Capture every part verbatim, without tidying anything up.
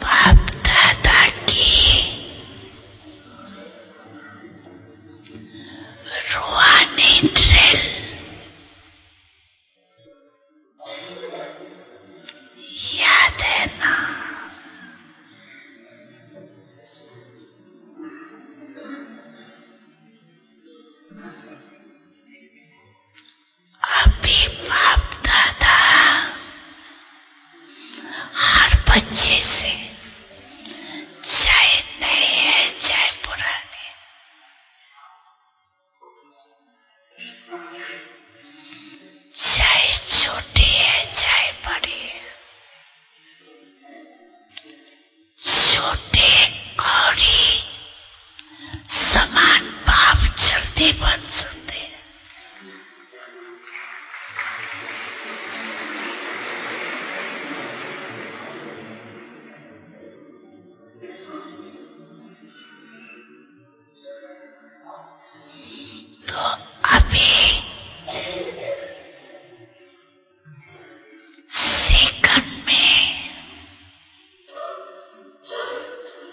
बाप दादा की रूहानी ड्रिल याद है ना? अभी बाप दादा हर बच्चे से, चाहे नए है चाहे पुराने, चाहे छोटे है चाहे बड़े, छोटे और ही समान भाव जल्दी बन सकते हैं। तो अभी सेकंड में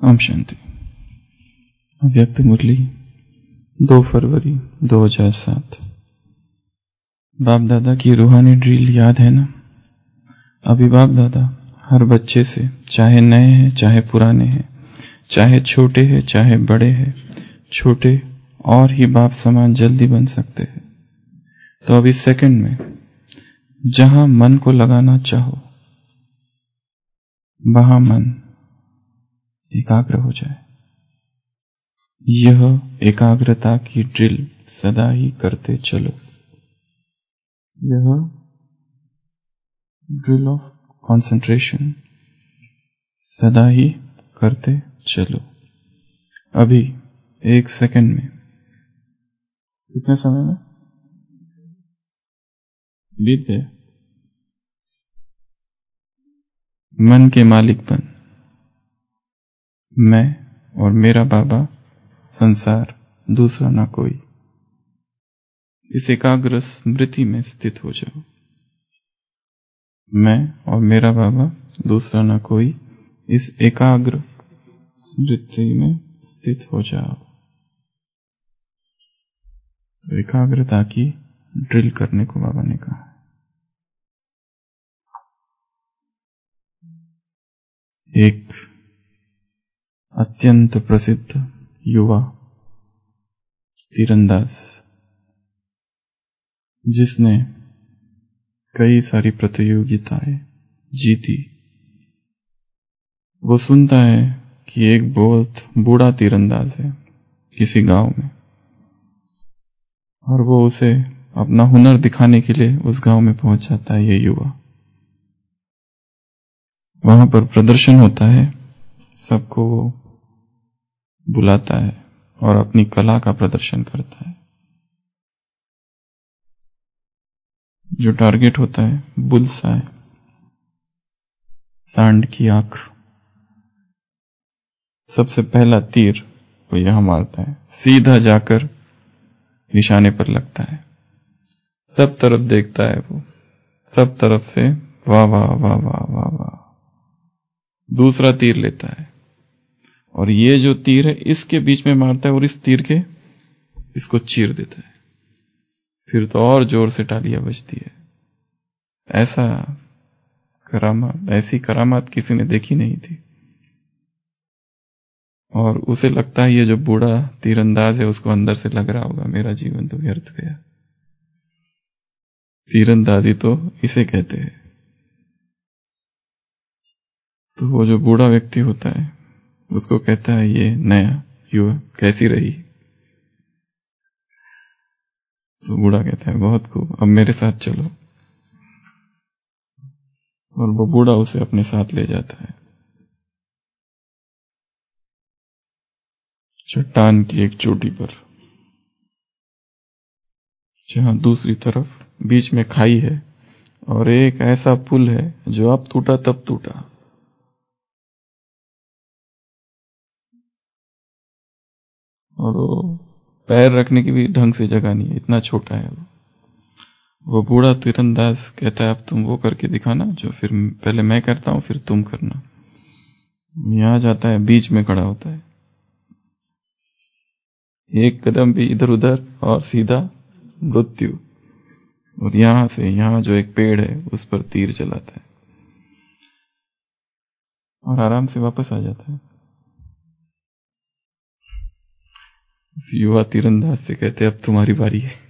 ओम शांति। अव्यक्त मुरली दो फरवरी दो हज़ार सात। बाप दादा की रूहानी ड्रिल याद है ना? अभी बाप दादा हर बच्चे से, चाहे नए हैं चाहे पुराने हैं, चाहे छोटे हैं चाहे बड़े हैं, छोटे और ही बाप समान जल्दी बन सकते हैं। तो अभी सेकंड में जहां मन को लगाना चाहो वहां मन एकाग्र हो जाए। यह एकाग्रता की ड्रिल सदा ही करते चलो। यह ड्रिल ऑफ कंसंट्रेशन सदा ही करते चलो। अभी एक सेकंड में कितने समय में बीत गए? मन के मालिकपन, मैं और मेरा बाबा, संसार दूसरा ना कोई। इस एकाग्र स्मृति में स्थित हो जाओ। मैं और मेरा बाबा दूसरा ना कोई, इस एकाग्र स्मृति में स्थित हो जाओ। तो एकाग्रता की ड्रिल करने को बाबा ने कहा। एक अत्यंत प्रसिद्ध युवा तीरंदाज, जिसने कई सारी प्रतियोगिताएं जीती, वो सुनता है कि एक बहुत बूढ़ा तीरंदाज है किसी गांव में, और वो उसे अपना हुनर दिखाने के लिए उस गांव में पहुंच जाता है। ये युवा वहां पर प्रदर्शन होता है, सबको वो बुलाता है और अपनी कला का प्रदर्शन करता है। जो टारगेट होता है बुल्सआई, सांड की आंख, सबसे पहला तीर वो यहां मारता है, सीधा जाकर निशाने पर लगता है। सब तरफ देखता है वो, सब तरफ से वाह वाह वाह वाह वाह वाह। दूसरा तीर लेता है और ये जो तीर है इसके बीच में मारता है और इस तीर के इसको चीर देता है। फिर तो और जोर से तालियां बजती है। ऐसा करामात, ऐसी करामात किसी ने देखी नहीं थी। और उसे लगता है ये जो बूढ़ा तीरंदाज है उसको अंदर से लग रहा होगा मेरा जीवन तो व्यर्थ गया। तीरंदाजी तो इसे कहते हैं। तो वो जो बूढ़ा व्यक्ति होता है उसको कहता है, ये नया युवा कैसी रही? तो बूढ़ा कहता है, बहुत खूब, अब मेरे साथ चलो। और वो बूढ़ा उसे अपने साथ ले जाता है चट्टान की एक चोटी पर, जहां दूसरी तरफ बीच में खाई है और एक ऐसा पुल है जो अब टूटा तब टूटा। और वो पैर रखने की भी ढंग से जगह नहीं है, इतना छोटा है वो। वो बूढ़ा तीरंदाज कहता है, अब तुम वो करके दिखाना जो फिर पहले मैं करता हूं फिर तुम करना। यहां जाता है, बीच में खड़ा होता है, एक कदम भी इधर उधर और सीधा मृत्यु। और यहां से यहां जो एक पेड़ है उस पर तीर चलाता है और आराम से वापस आ जाता है। इस युवा तीरंदाज से कहते हैं, अब तुम्हारी बारी है।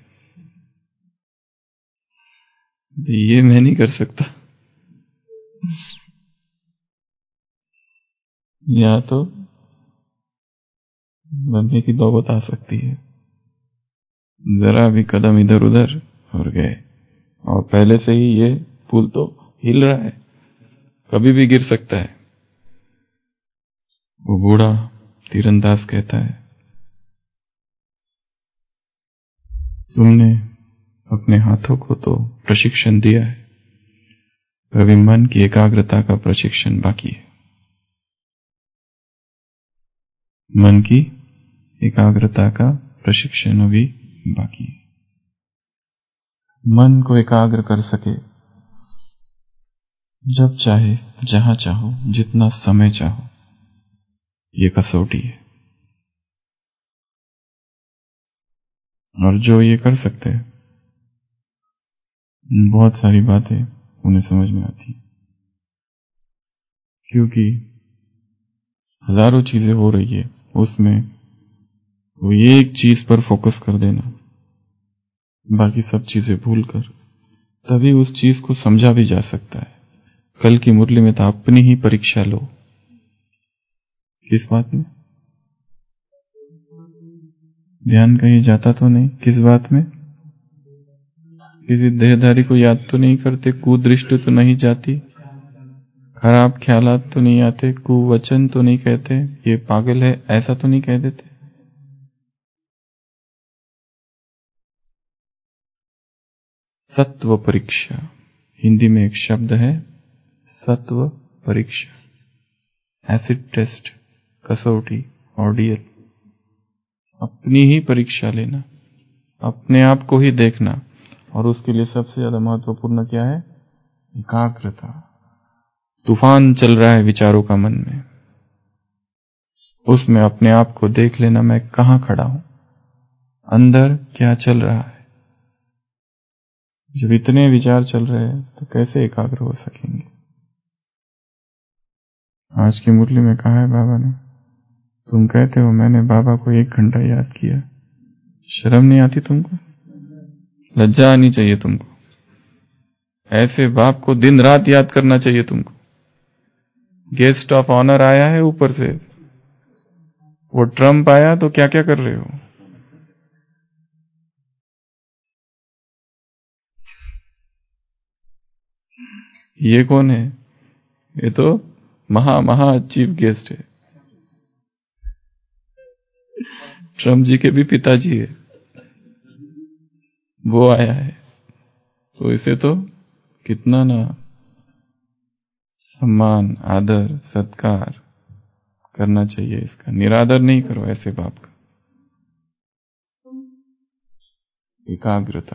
ये मैं नहीं कर सकता। यहां तो मरने की नौबत आ सकती है। जरा भी कदम इधर उधर और गए, और पहले से ही ये पुल तो हिल रहा है, कभी भी गिर सकता है। वो बूढ़ा तीरंदाज कहता है, तुमने अपने हाथों को तो प्रशिक्षण दिया है, अभी मन की एकाग्रता का प्रशिक्षण बाकी है। मन की एकाग्रता का प्रशिक्षण अभी बाकी है। मन को एकाग्र कर सके जब चाहे, जहां चाहो, जितना समय चाहो, ये कसौटी है। और जो ये कर सकते हैं, बहुत सारी बातें उन्हें समझ में आती हैं, क्योंकि हजारों चीजें हो रही है, उसमें वो एक चीज पर फोकस कर देना, बाकी सब चीजें भूलकर, तभी उस चीज को समझा भी जा सकता है। कल की मुरली में तो अपनी ही परीक्षा लो। किस बात में? ध्यान कहीं जाता तो नहीं? किस बात में? किसी देहधारी को याद तो नहीं करते? कुदृष्टि तो नहीं जाती? खराब ख्यालात तो नहीं आते? कुवचन तो नहीं कहते ये पागल है, ऐसा तो नहीं कह देते? सत्व परीक्षा, हिंदी में एक शब्द है सत्व परीक्षा, एसिड टेस्ट, कसौटी, ऑर्डियल। अपनी ही परीक्षा लेना, अपने आप को ही देखना, और उसके लिए सबसे ज्यादा महत्वपूर्ण क्या है? एकाग्रता। तूफान चल रहा है विचारों का मन में, उसमें अपने आप को देख लेना, मैं कहां खड़ा हूं, अंदर क्या चल रहा है। जब इतने विचार चल रहे हैं तो कैसे एकाग्र हो सकेंगे? आज की मुरली में कहा है बाबा ने, तुम कहते हो मैंने बाबा को एक घंटा याद किया, शर्म नहीं आती तुमको? लज्जा आनी चाहिए तुमको। ऐसे बाप को दिन रात याद करना चाहिए तुमको। गेस्ट ऑफ ऑनर आया है ऊपर से, वो ट्रम्प आया तो क्या क्या कर रहे हो? ये कौन है? ये तो महा महा चीफ गेस्ट है, ट्रम्प जी के भी पिताजी है, वो आया है। तो इसे तो कितना ना सम्मान, आदर, सत्कार करना चाहिए इसका। निरादर नहीं करो ऐसे बाप का। एकाग्रता,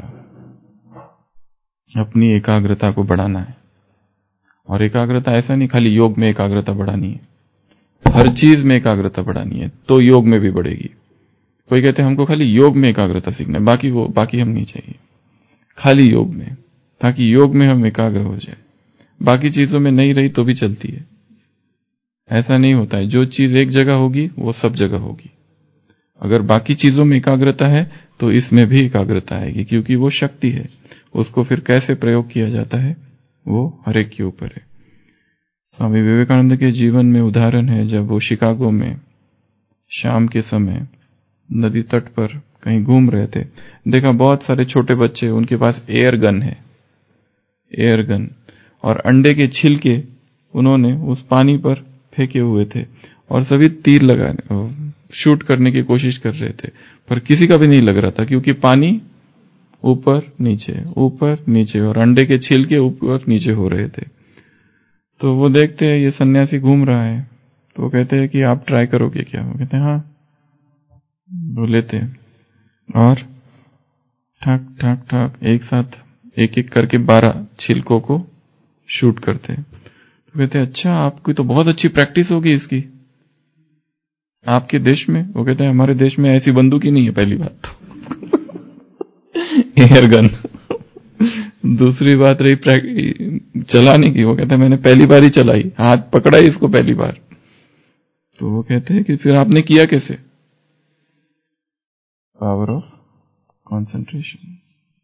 अपनी एकाग्रता को बढ़ाना है। और एकाग्रता ऐसा नहीं खाली योग में एकाग्रता बढ़ानी है, हर चीज में एकाग्रता बढ़ानी है, तो योग में भी बढ़ेगी। कोई कहते हैं हमको खाली योग में एकाग्रता सीखना है, बाकी वो बाकी हम नहीं चाहिए, खाली योग में, ताकि योग में हम एकाग्र हो जाए। बाकी चीजों में नहीं रही तो भी चलती है। ऐसा नहीं होता है, जो चीज एक जगह होगी वो सब जगह होगी। अगर बाकी चीजों में एकाग्रता है तो इसमें भी एकाग्रता आएगी, क्योंकि वो शक्ति है। उसको फिर कैसे प्रयोग किया जाता है वो हर एक के ऊपर है। स्वामी विवेकानंद के जीवन में उदाहरण है, जब वो शिकागो में शाम के समय नदी तट पर कहीं घूम रहे थे, देखा बहुत सारे छोटे बच्चे, उनके पास एयर गन है, एयर गन, और अंडे के छिलके उन्होंने उस पानी पर फेंके हुए थे, और सभी तीर लगाने शूट करने की कोशिश कर रहे थे, पर किसी का भी नहीं लग रहा था, क्योंकि पानी ऊपर नीचे ऊपर नीचे और अंडे के छिलके ऊपर नीचे हो रहे थे। तो वो देखते हैं ये सन्यासी घूम रहा है, तो वो कहते हैं कि आप ट्राई करोगे क्या? वो कहते हैं हाँ। वो लेते हैं और ठक ठक ठक एक साथ एक एक करके बारह छिलकों को शूट करते हैं। तो कहते हैं अच्छा, आपकी तो बहुत अच्छी प्रैक्टिस होगी इसकी, आपके देश में? वो कहते हैं हमारे देश में ऐसी बंदूक ही नहीं है, पहली बात तो एयर गन। दूसरी बात रही चलाने की, वो कहते हैं मैंने पहली बार ही चलाई, हाथ पकड़ा ही इसको पहली बार। तो वो कहते हैं कि फिर आपने किया कैसे? Power of concentration.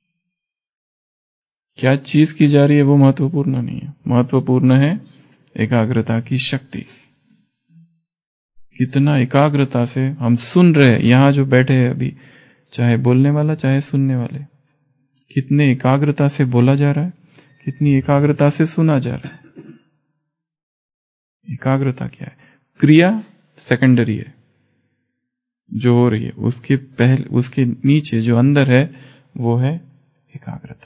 क्या चीज की जा रही है वो महत्वपूर्ण नहीं है, महत्वपूर्ण है एकाग्रता की शक्ति। कितना एकाग्रता से हम सुन रहे हैं, यहां जो बैठे हैं अभी, चाहे बोलने वाला चाहे सुनने वाले, कितने एकाग्रता से बोला जा रहा है, कितनी एकाग्रता से सुना जा रहा है। एकाग्रता क्या है? क्रिया सेकेंडरी है जो हो रही है, उसके पहले उसके नीचे जो अंदर है वो है एकाग्रता।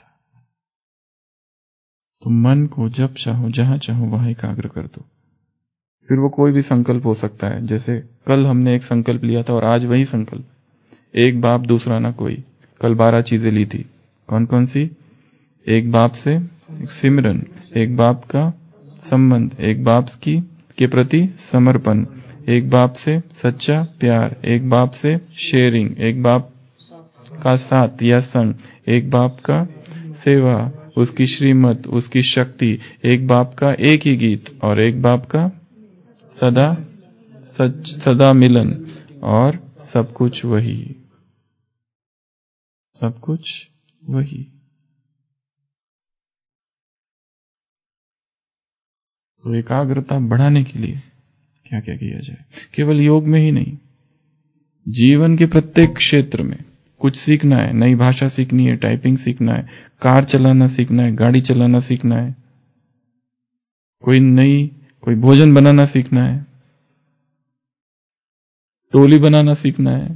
तो मन को जब चाहो जहां चाहो वहां एकाग्र कर दो। फिर वो कोई भी संकल्प हो सकता है, जैसे कल हमने एक संकल्प लिया था और आज वही संकल्प, एक बाप दूसरा ना कोई। कल बारह चीजें ली थी, कौन कौन सी? एक बाप से एक सिमरन, एक बाप का संबंध, एक बाप की के प्रति समर्पण, एक बाप से सच्चा प्यार, एक बाप से शेयरिंग, एक बाप का साथ या संग, एक बाप का सेवा, उसकी श्रीमत, उसकी शक्ति, एक बाप का एक ही गीत और एक बाप का सदा सच सदा मिलन, और सब कुछ वही, सब कुछ वही। तो एकाग्रता बढ़ाने के लिए क्या क्या किया जाए? केवल योग में ही नहीं, जीवन के प्रत्येक क्षेत्र में कुछ सीखना है, नई भाषा सीखनी है, टाइपिंग सीखना है, कार चलाना सीखना है, गाड़ी चलाना सीखना है, कोई नई कोई भोजन बनाना सीखना है, टोली बनाना सीखना है,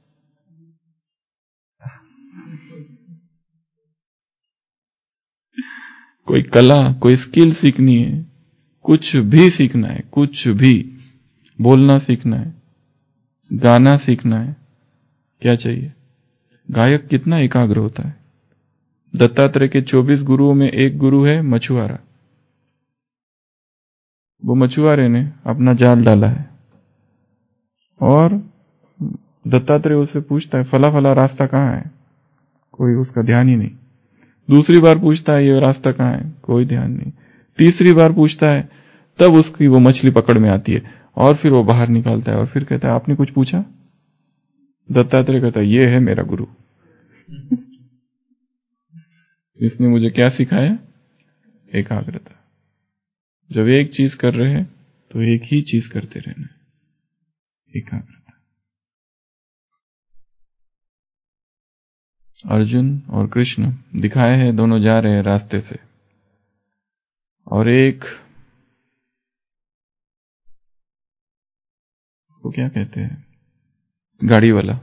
कोई कला, कोई स्किल सीखनी है, कुछ भी सीखना है, कुछ भी बोलना सीखना है, गाना सीखना है, क्या चाहिए? गायक कितना एकाग्र होता है। दत्तात्रेय के चौबीस गुरुओं में एक गुरु है मछुआरा। वो मछुआरे ने अपना जाल डाला है और दत्तात्रेय उससे पूछता है फला फला रास्ता कहाँ है, कोई उसका ध्यान ही नहीं। दूसरी बार पूछता है ये रास्ता कहाँ है, कोई ध्यान नहीं। तीसरी बार पूछता है, तब उसकी वो मछली पकड़ में आती है और फिर वो बाहर निकालता है और फिर कहता है आपने कुछ पूछा? दत्तात्रेय कहता है ये है मेरा गुरु, इसने मुझे क्या सिखाया? एकाग्रता। जब एक चीज कर रहे हैं तो एक ही चीज करते रहना, एकाग्रता। अर्जुन और कृष्ण दिखाए हैं, दोनों जा रहे हैं रास्ते से, और एक उसको क्या कहते हैं, गाड़ी वाला,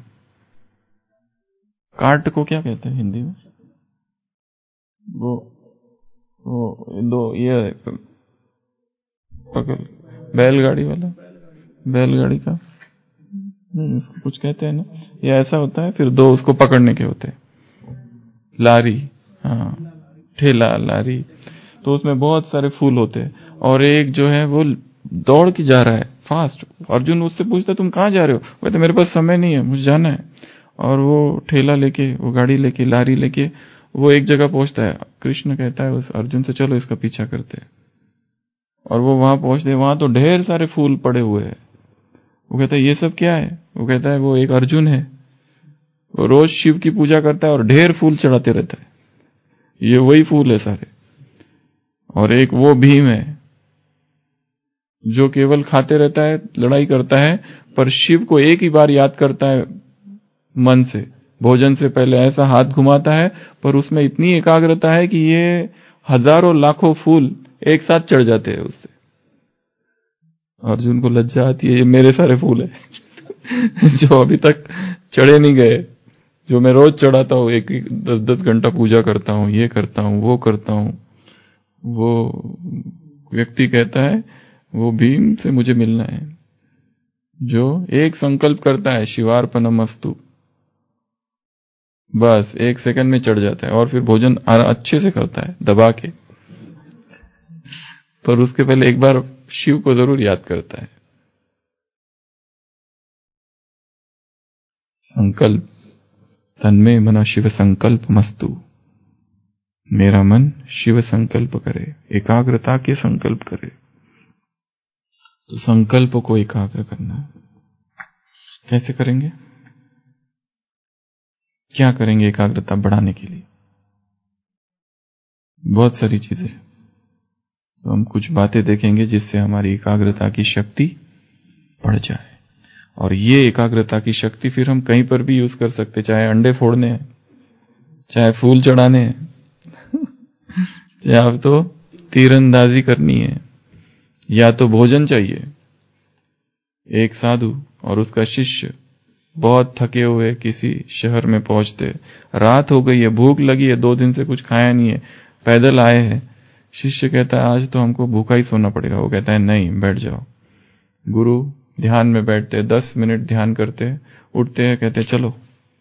कार्ट को क्या कहते हैं हिंदी में? वो वो दो ये पकड़, बैलगाड़ी वाला, बैलगाड़ी का इसको कुछ कहते हैं ना, ये ऐसा होता है, फिर दो उसको पकड़ने के होते हैं, लारी, हाँ ठेला लारी। तो उसमें बहुत सारे फूल होते हैं और एक जो है वो दौड़ के जा रहा है फास्ट। अर्जुन उससे पूछता तुम कहाँ जा रहे हो? वो तो मेरे पास समय नहीं है, मुझे जाना है। और वो ठेला लेके, वो गाड़ी लेके, लारी लेके वो एक जगह पहुंचता है। कृष्ण कहता है उस अर्जुन से चलो इसका पीछा करते हैं, और वो वहां पहुंचते, वहां तो ढेर सारे फूल पड़े हुए हैं। वो कहता है ये सब क्या है? वो कहता है वो एक अर्जुन है, वो रोज शिव की पूजा करता है और ढेर फूल चढ़ाते रहता है, ये वही फूल है सारे। और एक वो भीम है जो केवल खाते रहता है, लड़ाई करता है, पर शिव को एक ही बार याद करता है मन से, भोजन से पहले ऐसा हाथ घुमाता है, पर उसमें इतनी एकाग्रता है कि ये हजारों लाखों फूल एक साथ चढ़ जाते हैं उससे। अर्जुन को लज्जा आती है, ये मेरे सारे फूल है जो अभी तक चढ़े नहीं गए, जो मैं रोज चढ़ाता हूं, एक एक दस दस घंटा पूजा करता हूं, ये करता हूं, वो करता हूं। वो व्यक्ति कहता है वो भीम से मुझे मिलना है, जो एक संकल्प करता है शिवार्पणमस्तु, बस एक सेकंड में चढ़ जाता है और फिर भोजन अच्छे से करता है दबा के, पर उसके पहले एक बार शिव को जरूर याद करता है। संकल्प, तन्मे मना शिव संकल्प मस्तु, मेरा मन शिव संकल्प करे, एकाग्रता के संकल्प करे। तो संकल्प को एकाग्र करना है। कैसे करेंगे? क्या करेंगे एकाग्रता बढ़ाने के लिए? बहुत सारी चीजें। तो हम कुछ बातें देखेंगे जिससे हमारी एकाग्रता की शक्ति बढ़ जाए, और ये एकाग्रता की शक्ति फिर हम कहीं पर भी यूज कर सकते, चाहे अंडे फोड़ने हैं, चाहे फूल चढ़ाने हैं चाहे आप तो तीरंदाजी करनी है, या तो भोजन चाहिए। एक साधु और उसका शिष्य बहुत थके हुए किसी शहर में पहुंचते, रात हो गई है, भूख लगी है, दो दिन से कुछ खाया नहीं है, पैदल आए हैं। शिष्य कहता है आज तो हमको भूखा ही सोना पड़ेगा। वो कहता है नहीं, बैठ जाओ। गुरु ध्यान में बैठते, दस मिनट ध्यान करते, उठते हैं, कहते चलो,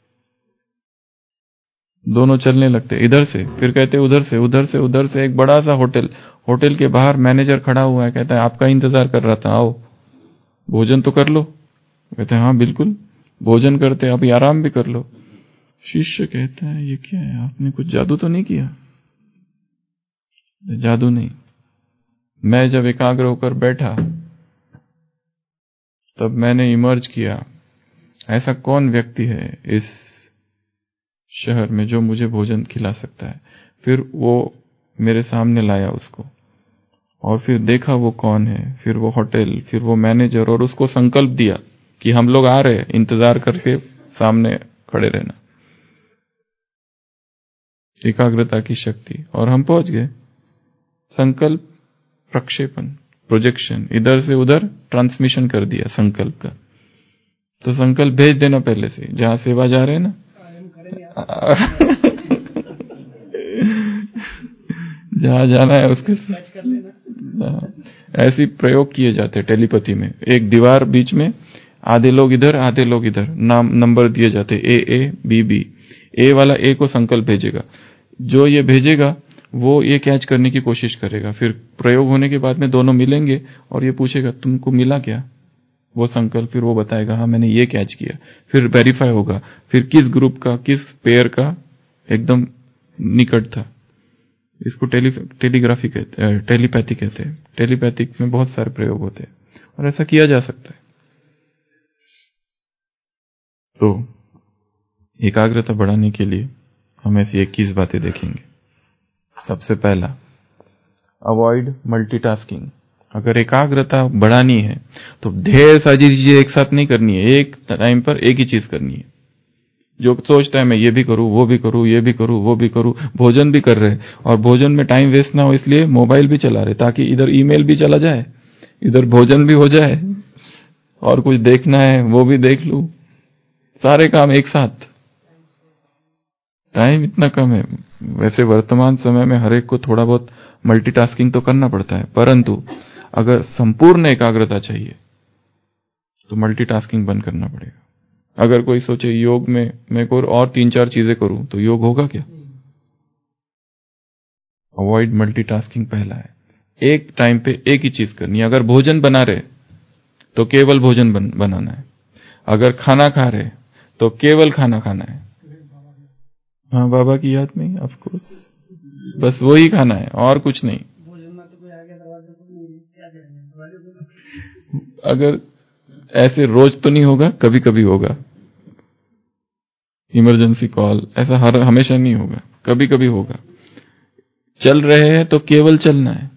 दोनों चलने लगते, इधर से, फिर कहते उधर से, उधर से, उधर से। एक बड़ा सा होटल, होटल के बाहर मैनेजर खड़ा हुआ है, कहता है आपका इंतजार कर रहा था, आओ। भोजन तो कर लो। कहते हैं हाँ बिल्कुल भोजन करते, अभी आराम भी कर लो। शिष्य कहता है ये क्या है, आपने कुछ जादू तो नहीं किया? जादू नहीं, मैं जब एकाग्र होकर बैठा तब मैंने इमर्ज किया, ऐसा कौन व्यक्ति है इस शहर में जो मुझे भोजन खिला सकता है। फिर वो मेरे सामने लाया उसको, और फिर देखा वो कौन है, फिर वो होटल, फिर वो मैनेजर, और उसको संकल्प दिया कि हम लोग आ रहे हैं, इंतजार करके सामने खड़े रहना। एकाग्रता की शक्ति, और हम पहुंच गए। संकल्प प्रक्षेपण, प्रोजेक्शन, इधर से उधर ट्रांसमिशन कर दिया संकल्प का। तो संकल्प भेज देना पहले से, जहां सेवा जा रहे हैं ना जहां जाना है उसके ऐसे प्रयोग किए जाते हैं टेलीपैथी में। एक दीवार बीच में, आधे लोग इधर आधे लोग इधर, नाम नंबर दिए जाते, ए ए बी बी। ए वाला ए को संकल्प भेजेगा, जो ये भेजेगा वो ये कैच करने की कोशिश करेगा। फिर प्रयोग होने के बाद में दोनों मिलेंगे और ये पूछेगा तुमको मिला क्या, वो संकल्प, फिर वो बताएगा हाँ मैंने ये कैच किया। फिर वेरीफाई होगा, फिर किस ग्रुप का, किस पेयर का एकदम निकट था। इसको टेली टेलीग्राफी कहते हैं, टेलीपैथी कहते हैं। टेलीपैथिक में बहुत सारे प्रयोग होते हैं और ऐसा किया जा सकता है। तो एकाग्रता बढ़ाने के लिए हम ऐसी इक्कीस बातें देखेंगे। सबसे पहला, अवॉइड मल्टीटास्किंग। अगर एकाग्रता बढ़ानी है तो ढेर सारी चीजें एक साथ नहीं करनी है, एक टाइम पर एक ही चीज करनी है। जो सोचता है मैं ये भी करूं, वो भी करूं, ये भी करूं, वो भी करूं, भोजन भी कर रहे, और भोजन में टाइम वेस्ट ना हो इसलिए मोबाइल भी चला रहे, ताकि इधर ईमेल भी चला जाए, इधर भोजन भी हो जाए, और कुछ देखना है वो भी देख लूं, सारे काम एक साथ। टाइम इतना कम है। वैसे वर्तमान समय में हर एक को थोड़ा बहुत मल्टीटास्किंग तो करना पड़ता है, परंतु अगर संपूर्ण एकाग्रता चाहिए तो मल्टीटास्किंग बंद करना पड़ेगा। अगर कोई सोचे योग में मैं को और तीन चार चीजें करूं तो योग होगा क्या? अवॉइड मल्टीटास्किंग पहला है। एक टाइम पे एक ही चीज करनी है। अगर भोजन बना रहे तो केवल भोजन बन, बनाना है। अगर खाना खा रहे तो केवल खाना खाना है। हाँ, बाबा की याद में ऑफ कोर्स, बस वही खाना है और कुछ नहीं। अगर ऐसे रोज तो नहीं होगा, कभी कभी होगा, इमरजेंसी कॉल, ऐसा हर हमेशा नहीं होगा, कभी कभी होगा। चल रहे हैं तो केवल चलना है।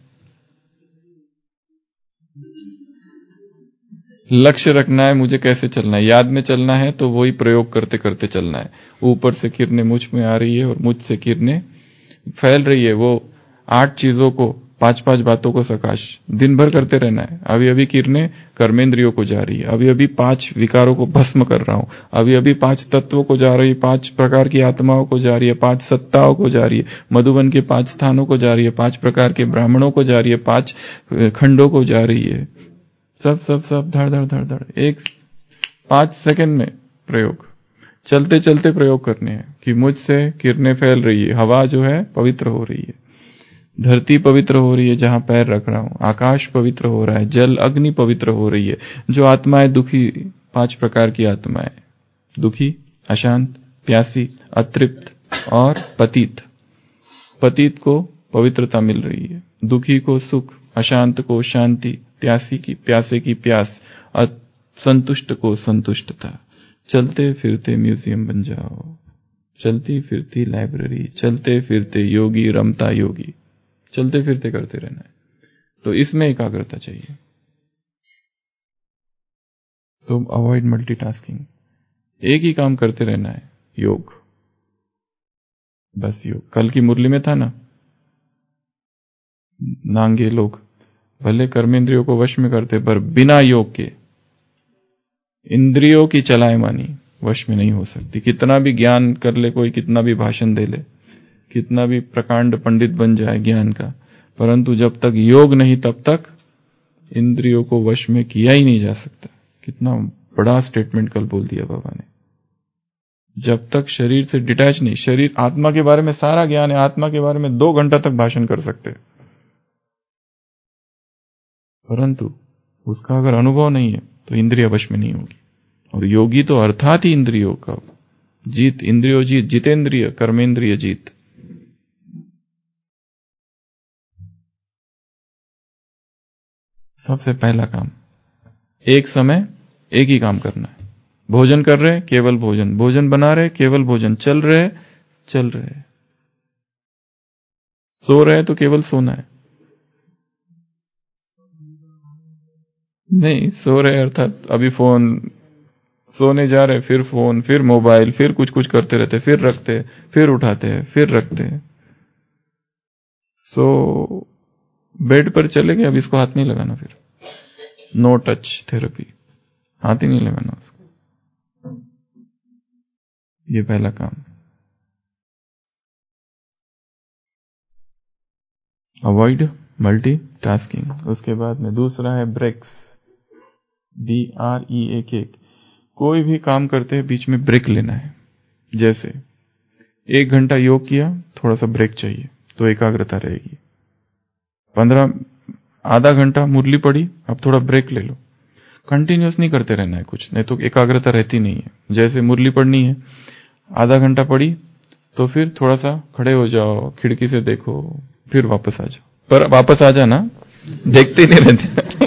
लक्ष्य रखना है मुझे कैसे चलना है, याद में चलना है तो वही प्रयोग करते करते चलना है। ऊपर से किरणें मुझ में आ रही है और मुझ से किरणें फैल रही है, वो आठ चीजों को, पांच पांच बातों को सकाश दिन भर करते रहना है। अभी अभी किरणें कर्मेंद्रियों को जा रही है, अभी अभी पांच विकारों को भस्म कर रहा हूं, अभी अभी पांच तत्वों को जा रही है, पांच प्रकार की आत्माओं को जा रही है, पांच सत्ताओं को जा रही है, मधुबन के पांच स्थानों को जा रही है, पांच प्रकार के ब्राह्मणों को जा रही है, पांच खंडों को जा रही है। सब सब सब धड़ धड़ धड़ धड़, एक पांच सेकंड में प्रयोग, चलते चलते प्रयोग करने हैं कि मुझसे किरणें फैल रही है, हवा जो है पवित्र हो रही है, धरती पवित्र हो रही है जहां पैर रख रहा हूं, आकाश पवित्र हो रहा है, जल अग्नि पवित्र हो रही है। जो आत्माएं दुखी, पांच प्रकार की आत्माएं, दुखी, अशांत, प्यासी, अतृप्त और पतित। पतित को पवित्रता मिल रही है, दुखी को सुख, अशांत को शांति, प्यासी की प्यासे की प्यास, संतुष्ट को संतुष्टता। चलते फिरते म्यूजियम बन जाओ, चलती फिरती लाइब्रेरी, चलते फिरते योगी रमता योगी, चलते फिरते करते रहना है। तो इसमें एकाग्रता चाहिए। तो अवॉइड मल्टीटास्किंग, एक ही काम करते रहना है, योग, बस योग। कल की मुरली में था ना, नांगे लोग भले कर्मेंद्रियों को वश में करते, पर बिना योग के इंद्रियों की चलायमानी वश में नहीं हो सकती। कितना भी ज्ञान कर ले कोई, कितना भी भाषण दे ले, कितना भी प्रकांड पंडित बन जाए ज्ञान का, परंतु जब तक योग नहीं तब तक इंद्रियों को वश में किया ही नहीं जा सकता। कितना बड़ा स्टेटमेंट कल बोल दिया बाबा ने। जब तक शरीर से डिटैच नहीं, शरीर आत्मा के बारे में सारा ज्ञान है, आत्मा के बारे में दो घंटा तक भाषण कर सकते, परंतु उसका अगर अनुभव नहीं है तो इंद्रिय वश में नहीं होगी। और योगी तो अर्थात ही इंद्रियों का जीत, इंद्रियो जीत, जितेंद्रिय कर्मेंद्रिय जीत। सबसे पहला काम, एक समय एक ही काम करना है। भोजन कर रहे केवल भोजन, भोजन बना रहे केवल भोजन, चल रहे चल रहे, सो रहे तो केवल सोना है। नहीं, सो रहे अर्थात अभी फोन, सोने जा रहे फिर फोन, फिर मोबाइल, फिर कुछ कुछ करते रहते, फिर रखते, फिर उठाते, फिर रखते। सो बेड पर चले गए, अब इसको हाथ नहीं लगाना, फिर नो टच थेरेपी, हाथ ही नहीं लगाना उसको। ये पहला काम, अवॉइड मल्टीटास्किंग। उसके बाद में दूसरा है breaks, B R E A K. कोई भी काम करते हैं बीच में ब्रेक लेना है। जैसे एक घंटा योग किया, थोड़ा सा ब्रेक चाहिए तो एकाग्रता रहेगी। पंद्रह आधा घंटा मुरली पड़ी, अब थोड़ा ब्रेक ले लो। कंटिन्यूअस नहीं करते रहना है कुछ, नहीं तो एकाग्रता रहती नहीं है। जैसे मुरली पढ़नी है, आधा घंटा पड़ी तो फिर थोड़ा सा खड़े हो जाओ, खिड़की से देखो, फिर वापस आ जाओ। पर वापस आ जाना, देखते नहीं रहते।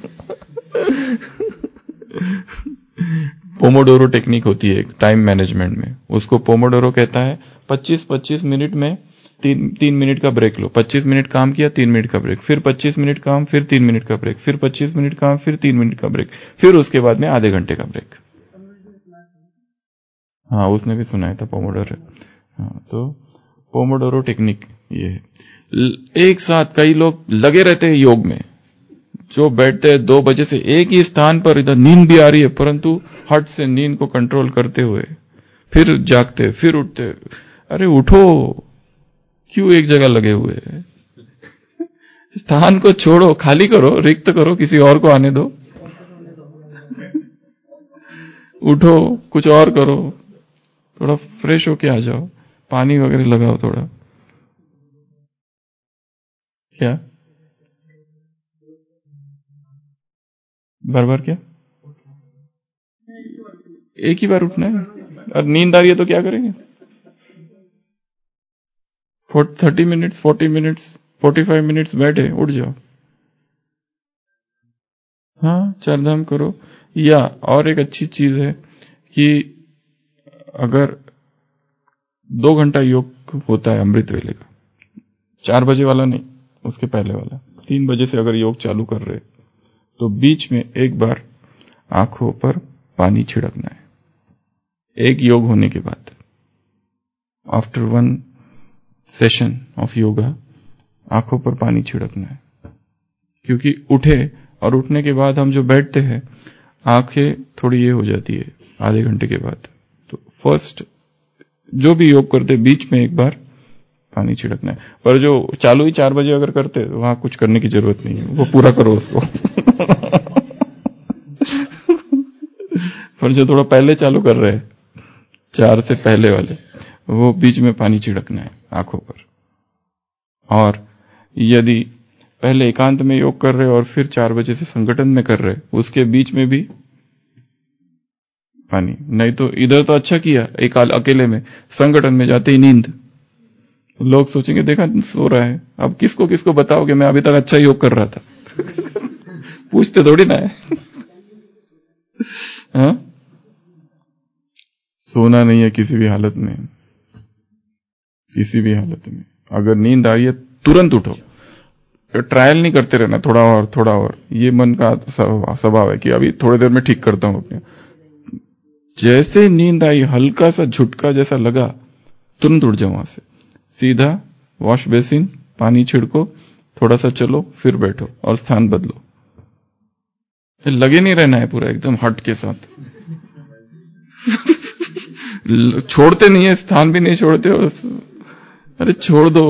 पोमोडोरो टेक्निक होती है एक टाइम मैनेजमेंट में, उसको पोमोडोरो कहता है। पच्चीस पच्चीस मिनट में तीन तीन मिनट का ब्रेक लो। पच्चीस मिनट काम किया, तीन मिनट का ब्रेक, फिर पच्चीस मिनट काम, फिर तीन मिनट का ब्रेक, फिर पच्चीस मिनट काम, फिर तीन मिनट का ब्रेक, फिर उसके बाद में आधे घंटे का ब्रेक। हाँ, उसने भी सुनाया था पोमोडोरो। हाँ, तो पोमोडोरो टेक्निक ये है। एक साथ कई लोग लगे रहते हैं योग में, जो बैठते हैं दो बजे से एक ही स्थान पर, इधर नींद भी आ रही है परंतु हट से नींद को कंट्रोल करते हुए फिर जागते, फिर उठते। अरे उठो, क्यों एक जगह लगे हुए हैं? स्थान को छोड़ो, खाली करो, रिक्त करो, किसी और को आने दो। उठो, कुछ और करो, थोड़ा फ्रेश होके आ जाओ, पानी वगैरह लगाओ थोड़ा। क्या बार बार क्या? एक ही बार उठना है। और नींद आ रही है तो क्या करेंगे? Thirty minutes, forty minutes, forty five minutes बैठे, उठ जाओ। हाँ, चार धाम करो। या और एक अच्छी चीज है कि अगर दो घंटा योग होता है अमृत वेले का, चार बजे वाला नहीं, उसके पहले वाला, तीन बजे से अगर योग चालू कर रहे तो बीच में एक बार आंखों पर पानी छिड़कना है। एक योग होने के बाद, after one session of yoga, आंखों पर पानी छिड़कना है। क्योंकि उठे और उठने के बाद हम जो बैठते हैं, आंखें थोड़ी ये हो जाती है आधे घंटे के बाद। तो फर्स्ट जो भी योग करते बीच में एक बार पानी छिड़कना है। पर जो चालू ही चार बजे अगर करते तो वहां कुछ करने की जरूरत नहीं है, वो पूरा करो उसको। पर जो थोड़ा पहले चालू कर रहे हैं, चार से पहले वाले, वो बीच में पानी छिड़कना है आंखों पर। और यदि पहले एकांत में योग कर रहे और फिर चार बजे से संगठन में कर रहे, उसके बीच में भी पानी। नहीं तो इधर तो अच्छा किया एक अकेले में, संगठन में जाते ही नींद, लोग सोचेंगे देखा सो रहा है। अब किसको किसको बताओगे मैं अभी तक अच्छा योग कर रहा था? पूछते थोड़ी ना है। हाँ? सोना नहीं है किसी भी हालत में, किसी भी हालत में। अगर नींद आ रही है तुरंत उठो, ट्रायल नहीं करते रहना थोड़ा और थोड़ा और। ये मन का स्वभाव है कि अभी थोड़ी देर में ठीक करता हूं अपने। जैसे नींद आई, हल्का सा झुटका जैसा लगा, तुरंत उठ जाओ वहां से, सीधा वॉश बेसिन, पानी छिड़को, थोड़ा सा चलो, फिर बैठो और स्थान बदलो। लगे नहीं रहना है पूरा एकदम हट के साथ। छोड़ते नहीं है, स्थान भी नहीं छोड़ते हो। अरे छोड़ दो,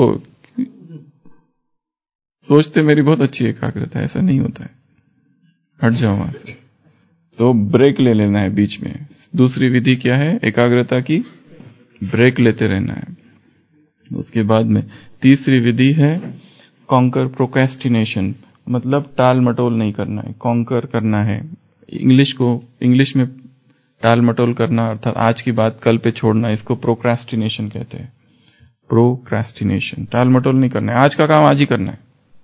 सोचते मेरी बहुत अच्छी एकाग्रता है, ऐसा नहीं होता है। हट जाओ वहां से। तो ब्रेक ले लेना है बीच में। दूसरी विधि क्या है एकाग्रता की? ब्रेक लेते रहना है। उसके बाद में तीसरी विधि है कॉन्कर प्रोक्रेस्टिनेशन, मतलब टाल मटोल नहीं करना है, कॉन्कर करना है। इंग्लिश को इंग्लिश में टाल मटोल करना अर्थात आज की बात कल पे छोड़ना, इसको प्रोक्रेस्टिनेशन कहते हैं। प्रोक्रेस्टिनेशन, टाल मटोल नहीं करना है, आज का काम आज ही करना है,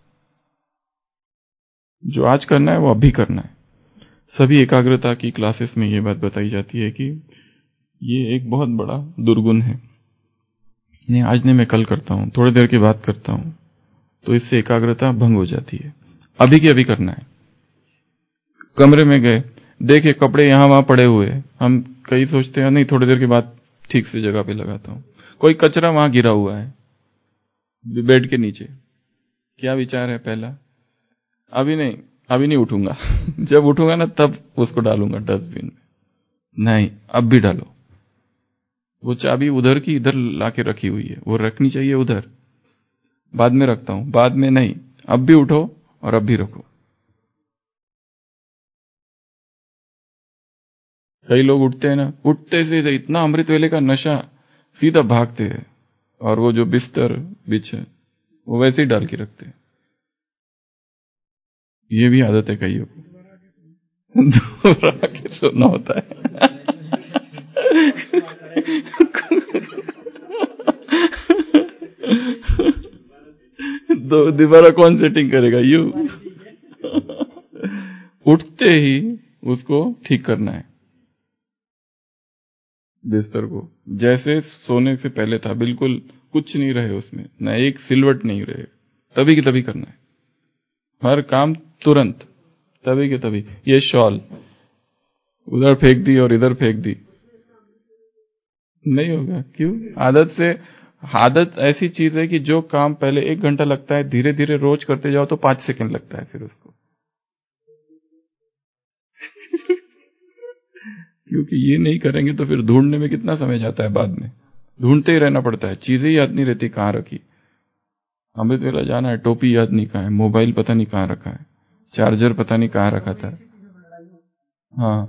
जो आज करना है वो अभी करना है। सभी एकाग्रता की क्लासेस में ये बात बताई जाती है कि ये एक बहुत बड़ा दुर्गुण है। नहीं आज नहीं मैं कल करता हूं, थोड़ी देर की बात करता हूं, तो इससे एकाग्रता भंग हो जाती है। अभी के अभी करना है। कमरे में गए, देखे कपड़े यहां वहां पड़े हुए, हम कई सोचते हैं नहीं थोड़ी देर के बाद ठीक से जगह पे लगाता हूं। कोई कचरा वहां गिरा हुआ है बेड के नीचे, क्या विचार है पहला? अभी नहीं, अभी नहीं उठूंगा जब उठूंगा ना तब उसको डालूंगा डस्टबिन में। नहीं, अब भी डालो। वो चाबी उधर की इधर लाके रखी हुई है, वो रखनी चाहिए उधर। बाद में रखता हूं, बाद में नहीं, अब भी उठो और अब भी रखो। कई लोग उठते हैं ना, उठते से इतना अमृत वेले का नशा, सीधा भागते हैं और वो जो बिस्तर बिछे वो वैसे ही डाल के रखते हैं। ये भी आदत है कईयों को, दोहरा के सोना होता है दो दोबारा कौन सेटिंग करेगा? यू उठते ही उसको ठीक करना है बिस्तर को, जैसे सोने से पहले था, बिल्कुल कुछ नहीं रहे उसमें, न एक सिलवट नहीं रहे, तभी की तभी करना है। हर काम तुरंत, तभी के तभी। ये शॉल उधर फेंक दी और इधर फेंक दी, नहीं होगा। क्यों? आदत से। आदत ऐसी चीज है कि जो काम पहले एक घंटा लगता है, धीरे धीरे रोज करते जाओ तो पांच सेकंड लगता है फिर उसको क्योंकि ये नहीं करेंगे तो फिर ढूंढने में कितना समय जाता है, बाद में ढूंढते ही रहना पड़ता है, चीजें ही याद नहीं रहती कहां रखी। अमृत वेला जाना है, टोपी याद नहीं कहां है, मोबाइल पता नहीं कहां रखा है, चार्जर पता नहीं कहां रखा था। हाँ,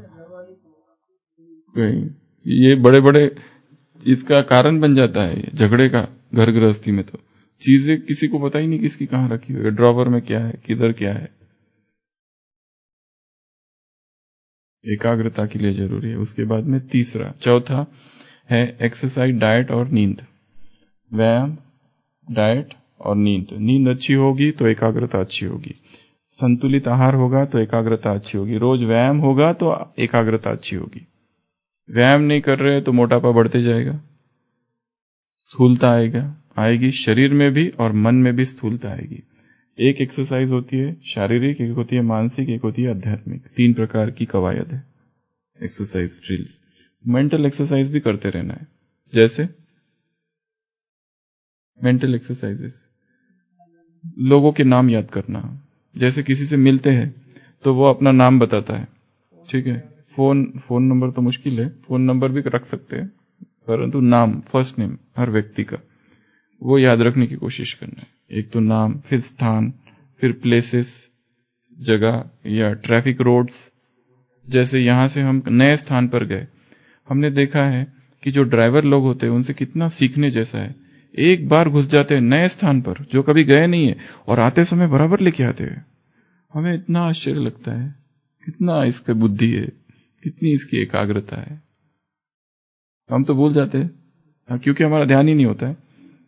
ये बड़े बड़े इसका कारण बन जाता है, ये झगड़े का घर गृहस्थी में। तो चीजें किसी को पता ही नहीं किसकी कहां रखी हुई है, ड्रॉवर में क्या है, किधर क्या है। एकाग्रता के लिए जरूरी है। उसके बाद में तीसरा, चौथा है एक्सरसाइज, डाइट और नींद। व्यायाम, डाइट और नींद। नींद अच्छी होगी तो एकाग्रता अच्छी होगी, संतुलित आहार होगा तो एकाग्रता अच्छी होगी, रोज व्यायाम होगा तो एकाग्रता अच्छी होगी। व्यायाम नहीं कर रहे तो मोटापा बढ़ते जाएगा, स्थूलता आएगा आएगी, शरीर में भी और मन में भी स्थूलता आएगी। एक एक्सरसाइज होती है शारीरिक, एक होती है मानसिक, एक होती है आध्यात्मिक। तीन प्रकार की कवायद है एक्सरसाइज, ड्रिल्स। मेंटल एक्सरसाइज भी करते रहना है, जैसे मेंटल एक्सरसाइजेस, लोगों के नाम याद करना। जैसे किसी से मिलते हैं तो वो अपना नाम बताता है, ठीक है, फोन फोन नंबर तो मुश्किल है, फोन नंबर भी रख सकते हैं, परंतु नाम, फर्स्ट नेम हर व्यक्ति का वो याद रखने की कोशिश करना है। एक तो नाम, फिर स्थान, फिर प्लेसेस, जगह या ट्रैफिक रोड्स। जैसे यहां से हम नए स्थान पर गए, हमने देखा है कि जो ड्राइवर लोग होते हैं उनसे कितना सीखने जैसा है। एक बार घुस जाते हैं नए स्थान पर जो कभी गए नहीं है और आते समय बराबर लेके आते हैं। हमें इतना आश्चर्य लगता है, कितना इसकी बुद्धि है, कितनी इसकी एकाग्रता है। हम तो भूल जाते हैं क्योंकि हमारा ध्यान ही नहीं होता है।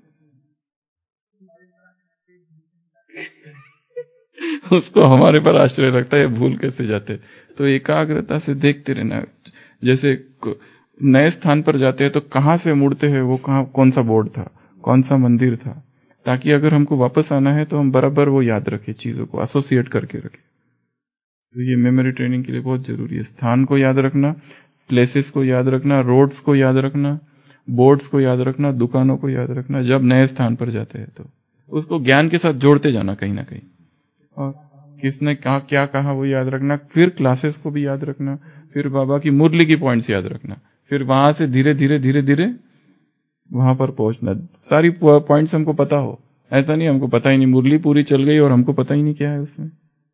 उसको हमारे पर आश्चर्य लगता है, भूल कैसे जाते। तो एकाग्रता से देखते रहना। जैसे नए स्थान पर जाते हैं तो कहां से मुड़ते हैं, वो कहां, कौन सा बोर्ड था, कौन सा मंदिर था, ताकि अगर हमको वापस आना है तो हम बराबर वो याद रखें, चीजों को एसोसिएट करके रखें। तो ये मेमोरी ट्रेनिंग के लिए बहुत जरूरी है। स्थान को याद रखना, प्लेसेस को याद रखना, रोड्स को याद रखना, बोर्ड्स को याद रखना, दुकानों को याद रखना। जब नए स्थान पर जाते हैं तो उसको ज्ञान के साथ जोड़ते जाना कहीं ना कहीं, और किसने कहा क्या कहा वो याद रखना। फिर क्लासेस को भी याद रखना, फिर बाबा की मुरली की पॉइंट्स याद रखना, फिर वहां से धीरे धीरे धीरे धीरे वहां पर पहुंचना। सारी पॉइंट्स हमको पता हो, ऐसा नहीं हमको पता ही नहीं, मुरली पूरी चल गई और हमको पता ही नहीं क्या है उसमें।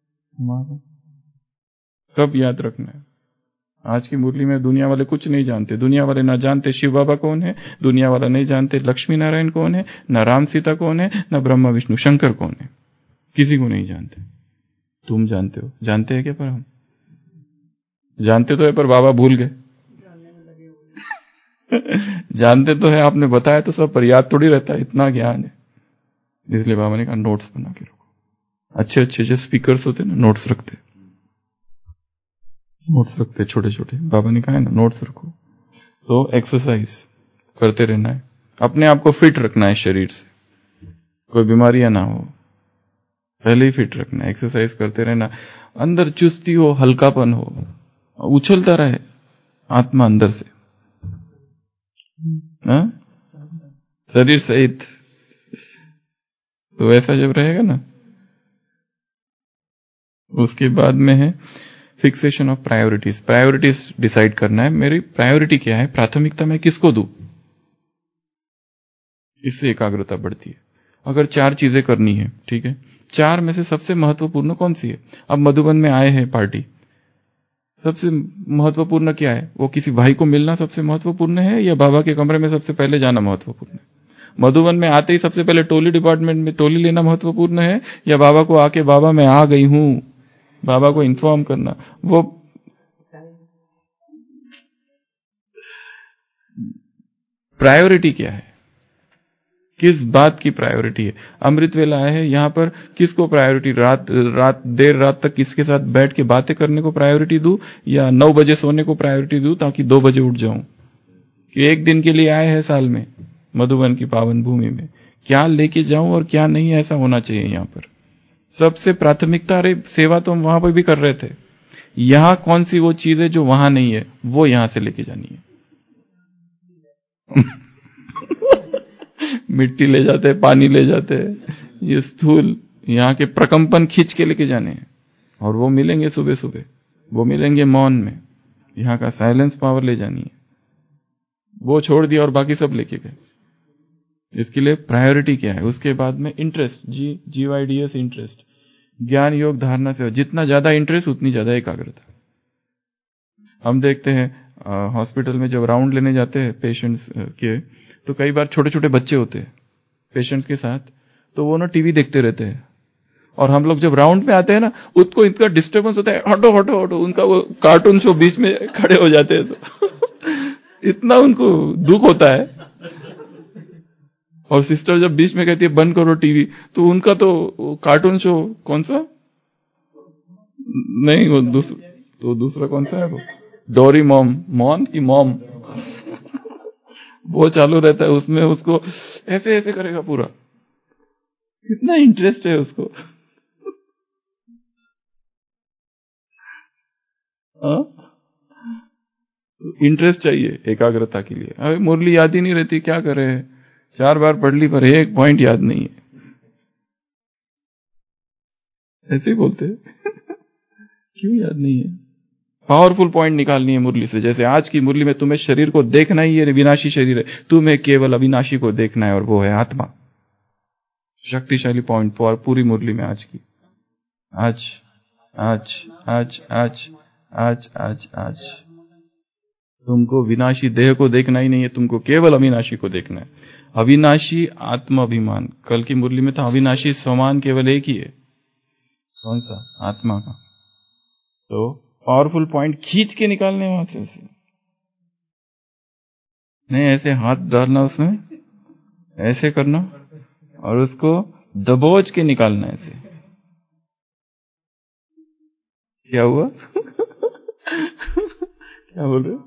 कब याद रखना है? आज की मुरली में दुनिया वाले कुछ नहीं जानते। दुनिया वाले ना जानते शिव बाबा कौन है, दुनिया वाला नहीं जानते लक्ष्मी नारायण कौन है, न राम सीता कौन है, न ब्रह्मा विष्णु शंकर कौन है, किसी को नहीं जानते। तुम जानते हो? जानते हैं क्या? पर हम जानते तो है पर बाबा भूल गए। जानते तो है, आपने बताया तो सब, पर याद थोड़ी रहता है, इतना ज्ञान है। इसलिए बाबा ने कहा नोट्स बना के रखो। अच्छे अच्छे जो स्पीकर्स होते ना नोट्स रखते, नोट्स रखते छोटे छोटे। बाबा ने कहा है ना नोट्स रखो। तो एक्सरसाइज करते रहना है, अपने आप को फिट रखना है, शरीर से कोई बीमारियां ना हो, पहले ही फिट रखना है। एक्सरसाइज करते रहना, अंदर चुस्ती हो, हल्कापन हो, उछलता रहे आत्मा अंदर से, हा? शरीर सहित। तो ऐसा जब रहेगा ना, उसके बाद में है fixation of priorities. Priorities decide करना है, मेरी प्रायोरिटी क्या है, प्राथमिकता मैं किसको दूं, इससे एकाग्रता बढ़ती है। अगर चार चीजें करनी है, ठीक है, चार में से सबसे महत्वपूर्ण कौन सी है? अब मधुबन में आए हैं पार्टी, सबसे महत्वपूर्ण क्या है? वो किसी भाई को मिलना सबसे महत्वपूर्ण है, या बाबा के कमरे में सबसे पहले जाना महत्वपूर्ण है? मधुबन में आते ही सबसे पहले टोली डिपार्टमेंट में टोली लेना महत्वपूर्ण है, या बाबा को आके बाबा मैं आ गई हूं, बाबा को इन्फॉर्म करना? वो प्रायोरिटी क्या है, किस बात की प्रायोरिटी है? अमृत वेला आए हैं यहां पर, किसको प्रायोरिटी, रात रात देर रात तक किसके साथ बैठ के बातें करने को प्रायोरिटी दूं, या नौ बजे सोने को प्रायोरिटी दूं ताकि दो बजे उठ जाऊं? कि एक दिन के लिए आए हैं साल में मधुबन की पावन भूमि में, क्या लेके जाऊं और क्या नहीं, ऐसा होना चाहिए यहां पर। सबसे प्राथमिकता, अरे सेवा तो हम वहां पर भी कर रहे थे, यहां कौन सी वो चीज है जो वहां नहीं है, वो यहां से लेके जानी है। मिट्टी ले जाते हैं, पानी ले जाते हैं, ये स्थूल यहाँ के प्रकंपन खींच के लेके जाने हैं, और वो मिलेंगे सुबह सुबह, वो मिलेंगे मौन में। यहाँ का साइलेंस पावर ले जानी है, वो छोड़ दिया और बाकी सब लेके गए। इसके लिए प्रायोरिटी क्या है? उसके बाद में interest, G G Y D S, interest, ज्ञान योग धारणा से। जितना ज्यादा इंटरेस्ट उतनी ज्यादा एकाग्रता। हम देखते हैं हॉस्पिटल में जब राउंड लेने जाते हैं पेशेंट्स के, तो कई बार छोटे छोटे बच्चे होते हैं पेशेंट्स के साथ, तो वो ना टीवी देखते रहते हैं, और हम लोग जब राउंड में आते हैं ना, उसको इनका डिस्टर्बेंस होता है, हटो हटो हटो, उनका वो कार्टून शो बीच में खड़े हो जाते हैं, तो इतना उनको दुख होता है। और सिस्टर जब बीच में कहती है बंद करो टीवी, तो उनका तो कार्टून शो कौन सा, नहीं वो दूसरा, तो दूसरा कौन सा है वो, डोरी मॉम, मॉन की मॉम, वो चालू रहता है उसमें, उसको ऐसे ऐसे करेगा पूरा, कितना इंटरेस्ट है उसको। इंटरेस्ट चाहिए एकाग्रता के लिए। अरे मुरली याद ही नहीं रहती, क्या करे, चार बार पढ़ ली पर एक पॉइंट याद नहीं है, ऐसे ही बोलते क्यों याद नहीं है? पावरफुल पॉइंट निकालनी है मुरली से। जैसे आज की मुरली में तुम्हें शरीर को देखना ही है, विनाशी शरीर है, तुम्हें केवल अविनाशी को देखना है, और वो है आत्मा। शक्तिशाली पॉइंट पूरी मुरली में आज की। आज आज आज आज आज आज आज तुमको विनाशी देह को देखना ही नहीं है, तुमको केवल अविनाशी को देखना है। अविनाशी आत्म अभिमान, कल की मुरली में था अविनाशी स्वमान केवल एक ही है, कौन सा, आत्मा का। तो पावरफुल पॉइंट खींच के निकालने वहां से, नहीं ऐसे हाथ डालना उसमें, ऐसे करना और उसको दबोच के निकालना ऐसे। क्या हुआ? क्या बोल रहे?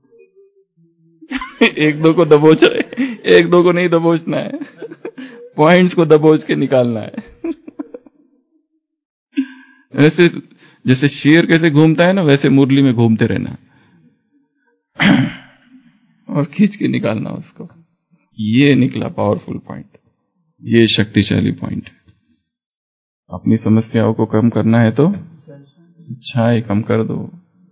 एक दो को दबोच रहे, एक दो को नहीं दबोचना है, पॉइंट्स को दबोच के निकालना है। ऐसे जैसे शेर कैसे घूमता है ना, वैसे मुरली में घूमते रहना और खींच के निकालना उसको। ये निकला पावरफुल पॉइंट, ये शक्तिशाली पॉइंट है। अपनी समस्याओं को कम करना है तो इच्छाएं कम कर दो।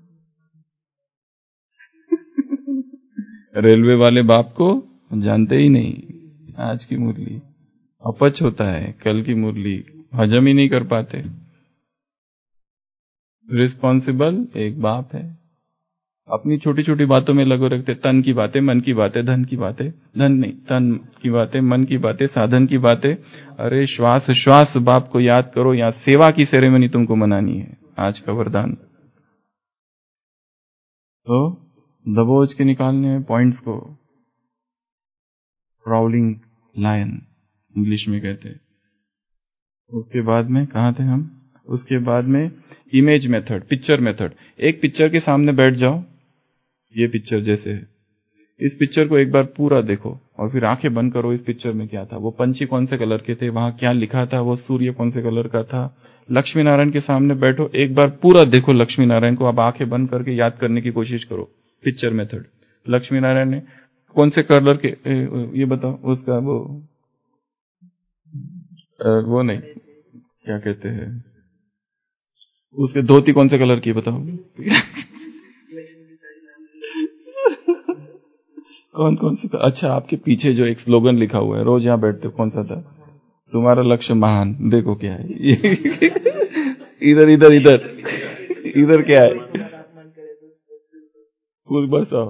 रेलवे वाले बाप को जानते ही नहीं, आज की मुरली अपच होता है, कल की मुरली हजम ही नहीं कर पाते। रिस्पॉन्सिबल एक बाप है, अपनी छोटी छोटी बातों में लगे रखते, तन की बातें, मन की बातें, धन की बातें, धन नहीं तन की बातें, मन की बातें, साधन की बातें। अरे श्वास श्वास बाप को याद करो, यहाँ सेवा की सेरेमनी तुमको मनानी है, आज का वरदान। तो दबोच के निकालने हैं पॉइंट्स को, क्राउलिंग लायन इंग्लिश में कहते हैं। उसके बाद में कहाँ थे हम? उसके बाद में इमेज मेथड, पिक्चर मेथड। एक पिक्चर के सामने बैठ जाओ, ये पिक्चर जैसे है, इस पिक्चर को एक बार पूरा देखो और फिर आंखें बंद करो। इस पिक्चर में क्या था, वो पंछी कौन से कलर के थे, वहां क्या लिखा था, वो सूर्य कौन से कलर का था। लक्ष्मी नारायण के सामने बैठो, एक बार पूरा देखो लक्ष्मी नारायण को। अब आंखें बंद करके याद करने की कोशिश करो पिक्चर मेथड। लक्ष्मी नारायण ने कौन से कलर के, ये बताओ उसका वो वो नहीं क्या कहते हैं, उसके धोती कौन से कलर की बताओ। कौन कौन सी? अच्छा, आपके पीछे जो एक स्लोगन लिखा हुआ है, रोज यहां बैठते हो, कौन सा था? तुम्हारा लक्ष्य महान। देखो क्या है इधर इधर इधर इधर क्या है, कुछ बस आओ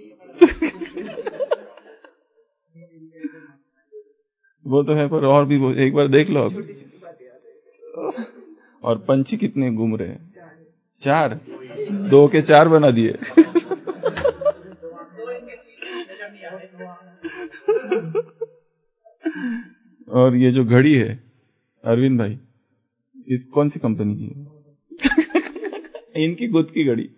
वो तो है, पर और भी वो एक बार देख लो अब। और पंछी कितने घूम रहे हैं? चार, दो के चार बना दिए और ये जो घड़ी है अरविंद भाई, इस कौन सी कंपनी की है? इनकी खुद की घड़ी।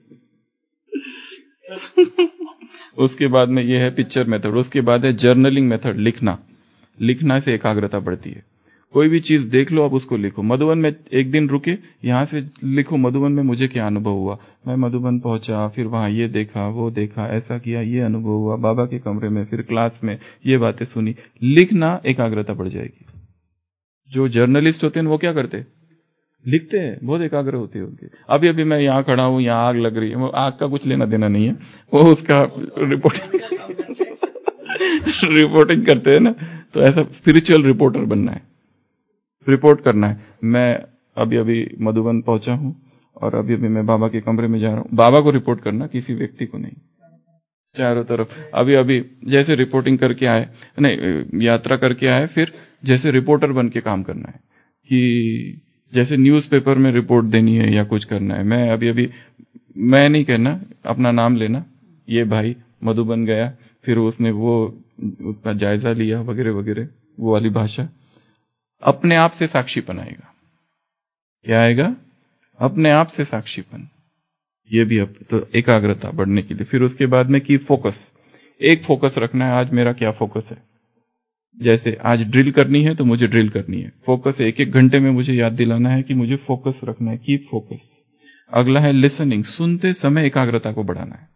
उसके बाद में ये है पिक्चर मेथड। उसके बाद है जर्नलिंग मेथड, लिखना। लिखना से एकाग्रता बढ़ती है। कोई भी चीज देख लो, अब उसको लिखो। मधुबन में एक दिन रुके, यहां से लिखो मधुबन में मुझे क्या अनुभव हुआ। मैं मधुबन पहुंचा, फिर वहां ये देखा, वो देखा, ऐसा किया, ये अनुभव हुआ, बाबा के कमरे में, फिर क्लास में ये बातें सुनी। लिखना, एकाग्रता बढ़ जाएगी। जो जर्नलिस्ट होते हैं वो क्या करते हैं? लिखते हैं, बहुत एकाग्र होते हैं उनके। अभी अभी मैं यहाँ खड़ा हूं, यहाँ आग लग रही है, वो आग का कुछ लेना देना नहीं है, वो उसका रिपोर्टिंग रिपोर्टिंग करते हैं ना। तो ऐसा स्पिरिचुअल रिपोर्टर बनना है, रिपोर्ट करना है। मैं अभी अभी मधुबन पहुंचा हूं और अभी अभी मैं बाबा के कमरे में जा रहा हूं। बाबा को रिपोर्ट करना, किसी व्यक्ति को नहीं। चारों तरफ अभी अभी जैसे रिपोर्टिंग करके आए, नहीं यात्रा करके आए, फिर जैसे रिपोर्टर बन के काम करना है, कि जैसे न्यूज़पेपर में रिपोर्ट देनी है या कुछ करना है। मैं अभी अभी, मैं नहीं कहना, अपना नाम लेना, ये भाई मधुबन गया, फिर उसने वो उसका जायजा लिया वगैरह वगैरह, वो वाली भाषा। अपने आप से साक्षीपन आएगा। क्या आएगा? अपने आप से साक्षीपन। ये भी अब तो एकाग्रता बढ़ने के लिए। फिर उसके बाद में की फोकस, एक फोकस रखना है, आज मेरा क्या फोकस है। जैसे आज ड्रिल करनी है तो मुझे ड्रिल करनी है, फोकस एक एक घंटे में मुझे याद दिलाना है कि मुझे फोकस रखना है, कीप फोकस। अगला है लिसनिंग, सुनते समय एकाग्रता को बढ़ाना है।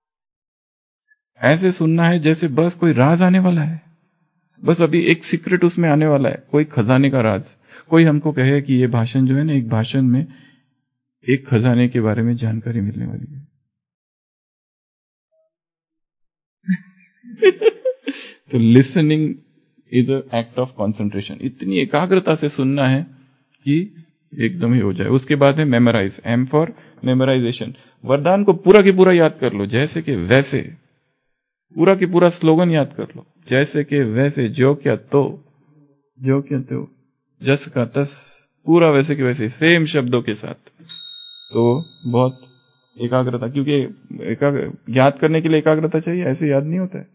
ऐसे सुनना है जैसे बस कोई राज आने वाला है, बस अभी एक सीक्रेट उसमें आने वाला है, कोई खजाने का राज। कोई हमको कहे कि ये भाषण जो है ना, एक भाषण में एक खजाने के बारे में जानकारी मिलने वाली है। तो listening is a act of concentration. इतनी एकाग्रता से सुनना है कि एकदम ही हो जाए। उसके बाद है मेमोराइज, एम फॉर मेमोराइजेशन। वरदान को पूरा की पूरा याद कर लो, जैसे कि वैसे, पूरा की पूरा स्लोगन याद कर लो, जैसे कि वैसे, जो क्या तो, जो क्या तो, जस का तस, पूरा वैसे के वैसे, सेम शब्दों के साथ। तो बहुत एकाग्रता, क्योंकि एकाग्र, याद करने के लिए एकाग्रता चाहिए, ऐसे याद नहीं होता है।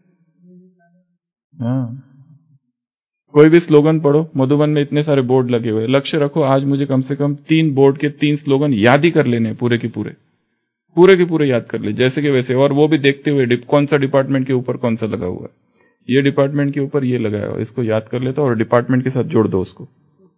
हाँ, कोई भी स्लोगन पढ़ो, मधुबन में इतने सारे बोर्ड लगे हुए, लक्ष्य रखो आज मुझे कम से कम तीन बोर्ड के तीन स्लोगन याद ही कर लेने, पूरे के पूरे पूरे के पूरे याद कर ले, जैसे कि वैसे। और वो भी देखते हुए कौन सा डिपार्टमेंट के ऊपर कौन सा लगा हुआ है, ये डिपार्टमेंट के ऊपर ये लगाया हुआ, इसको याद कर लेता और डिपार्टमेंट के साथ जोड़ दो, उसको